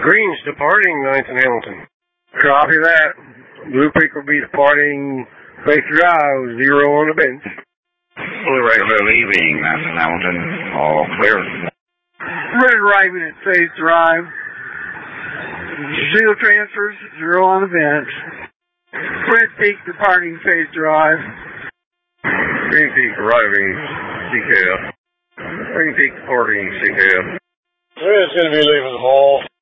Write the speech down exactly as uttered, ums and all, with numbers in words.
Green's departing ninth and Hamilton. Copy that. Blue Creek will be departing Faith Drive, zero on the bench. Blue regular leaving ninth and Hamilton, all clear. Red arriving at Faith Drive. Zero transfers, zero on the bench. Green Peak departing Faith Drive. Green Peak arriving C K F. Green Peak departing C K F. Red's going to be leaving the hall.